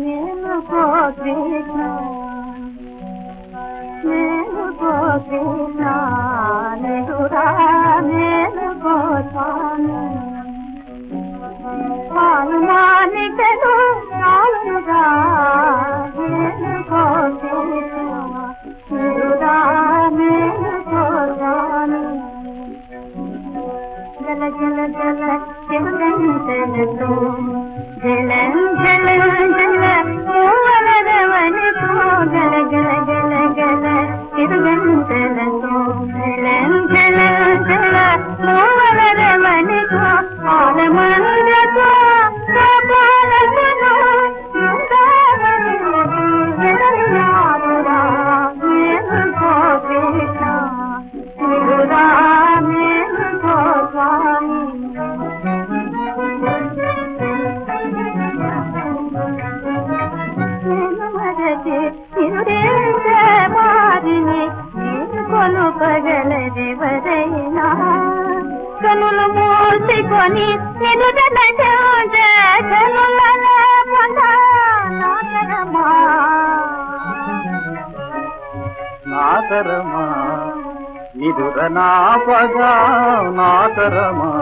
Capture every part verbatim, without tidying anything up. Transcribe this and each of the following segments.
మేలుకో కృష్ణ మేలుకో కృష్ణ నిదురా మేలుకో స్వామి పాలుమానికలు నాలుగా మేలుకో కృష్ణ నిదురా మేలుకో స్వామి జల జల జల చిరుగంటలతో జలం జలం జల పూవలరవనితో గల గల గల గల చిరుగంటలతో జలం జలం జల పూవలరవనితో పాలమందతో పాలకును మేలుకో కృష్ణ నిదురా మేలుకో స్వామి మారిని కొను పగలదెవరైనా కనులు మూసుకొని నాతరమా నిదుర నా పగా నాతరమా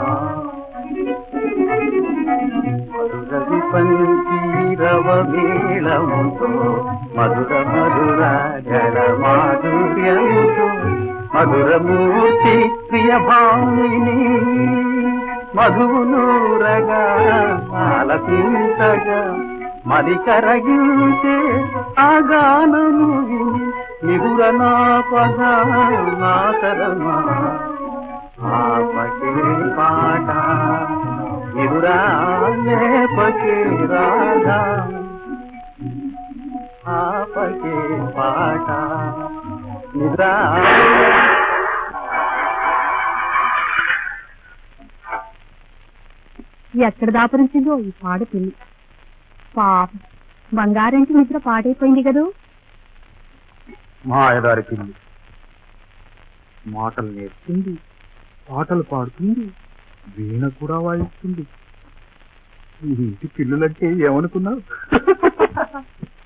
మధురవి పంచీరవ మేళముతో మధుర మధుర జల మాధుర్యముతో మధురమూర్తి ప్రియ భామిని మధునూరగా ఆలపించగా మది కరగించే ఆ గానము నిదుర నా పగా నాతరమా ఆపకే పాట నిదురా లేపకే రాధా ఆపకే పాట నిద్రా ఎక్కడ దాపరించిందో ఈ పాడు పిల్లి పాప బంగారంటి నిద్ర పాడైపోయింది కదూ మాయదారి పిల్లి మాటలు నేర్చుకుంది పాటలు పాడుతుంది వీణ కూడా వాయిస్తుంది ఈ ఇంటి పిల్లులంటే ఏమనుకున్నావు